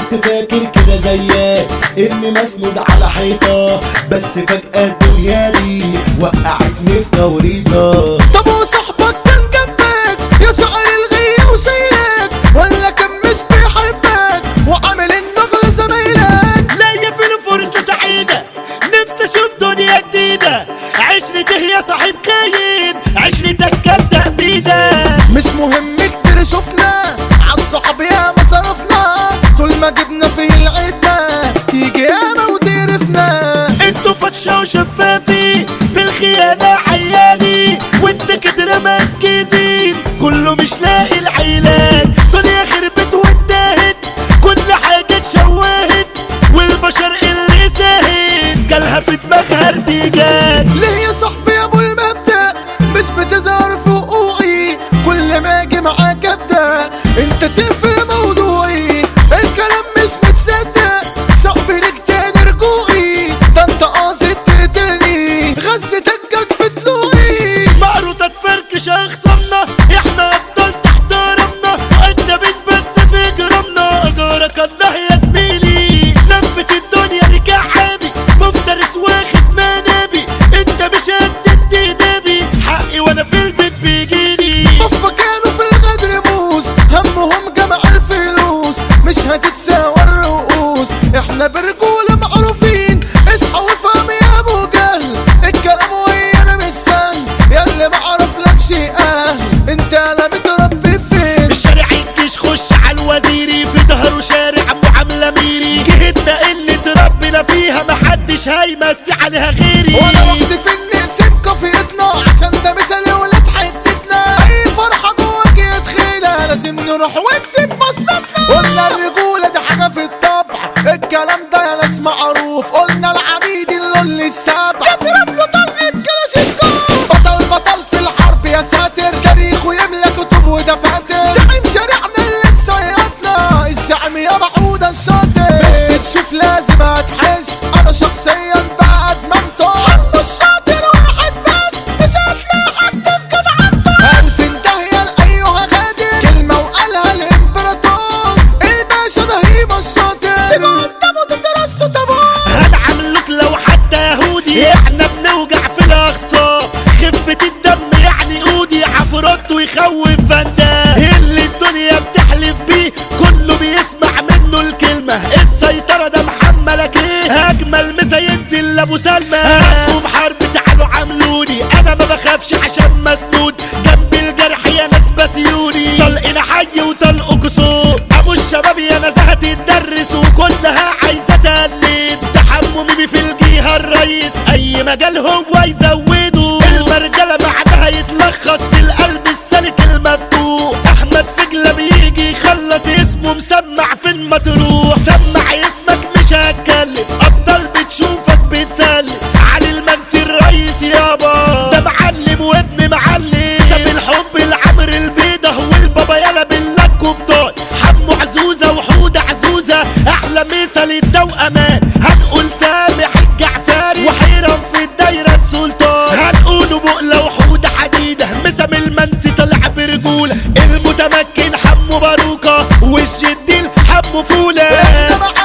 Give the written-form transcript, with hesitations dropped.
كنت فاكر كده زيك اني مسنود على حيطة، بس فجأة الدنيا دي وقعتني في توريطة. طب وصاحبك كان جنبك يا سعر الغي وسيلك، ولا كان مش بيحبك وعامل النغل زميلك؟ ليا في الفرصة سعيدة نفسي اشوف دنيا جديدة، عشرته يا صاحب خاين عشرتك كانت تهبيدة. مش مهم كتير شفنا عالصحاب يا ما صرفنا، طول ما جبنا في العدة تيجي ياما وتعرفنا. انتوا فتشة وشفافين بالخيانة عيالي، وانت كتر مركزين كله مش لاقي العلاج. دنيا خربت وانتهت كل حاجة اتشوهت، والبشر اللي ساهت جالها في دماغها ارتجاج. ليه يا صاحبي يا ابو المبدأ مش بتظهر في وقوعي، كل ما اجي معاك ابدا انت تقفل موضوعي. الكلام مش متصدق صعب ليك تاني رجوعي، ده انت قاصد تقتلني غزتك جت في طلوعي. مقروطة تفركش اخصامنا احنا ابطال تحت رمنا، وانت بس في جرامنا اجارك الله يا زميلي. لفت الدنيا دي كعابي مفترس واخد منابي، انت مش قد الدبي حقي وانا في البيت بيجيلي. طفة كانوا في الغدر موس همهم جمع الفلوس، مش هتتساوى الرؤوس احنا برجولة معروفين. اصحى وافهم يا ابو جهل الكلام ويانا مش سهل، ياللي معرفلكش اهل انت لا متربي فين. الشارع الجيش خش على الوزيري في ظهره شارع معاملة ميري، جهتنا اللي تربينا فيها محدش هيمسي عليها غيري. وانا وحدي في نقسم كفيتنا عشان ده مثال ولاد حتتنا، اي فرحة جواك يدخلها لازم نروح ونسيب مصنفنا. قلنا الرجولة دي حاجة في الطبع، الكلام ده يا ناس معروف. قلنا العبيد اللي السبع يضرب له طلقة كلاشينكوف، بطل في الحرب يا ساتر، تاريخه يملى كتب ودفاتر. زعيم شارعنا اللي مسيطنا الزعيم يا محمودة الشاطر، مش بتشوف لازم هتحس انا شخصيا بعد ما حمو الشاطر واحد بس مش هتلاقي حد في جدعنته. الف انتهي لايها غادر كلمة وقالها الامبراطور الباشا ده هيبة الشاطر، تبقى قدامه تترسته طابور. هنعملوك لو حتى يهودي احنا بنوجع في الاخصام، خفة الدم يعني قودي عفرات ويخوف فندا. اللي الدنيا بتحلف بيه كله بيسمع منه الكلمة، السيطرة ده محملك ايه اجمل مسا ينزل لابو سلمى. هقوم حرب تعالوا عاملوني انا ما بخافش عشان مسنود، جنب الجرح يا ناس بسيوني طلقنا حي وطلقوا كسور. ابو الشباب يا ناس هتتدرس وكلها عايزة تقلد، تحممي في الجهة الرئيس اي مجال هو يزوده. المرجلة بعدها يتلخص في القلب السالك المفتوح، احمد فجلة بيجي يخلص اسمه مسمع فين ما تروح. سمع اسمك مش هتكلم ابطال بتشوفك بتسلم، علي المنسي الرئيس يابا ده معلم وابن معلم. ساب الحب العمر البيضة والبابا يلا باللك وبطال، حمو عزوزة وحودة عزوزة احلى مثل التوأمان. هنقول سامح الجعفري وحيران في الدايرة السلطان، هنقوله بقلة وحودة حديدة مسام المنسي طلع برجولة. المتمكن حمو باروكة والجديل حمو فولة.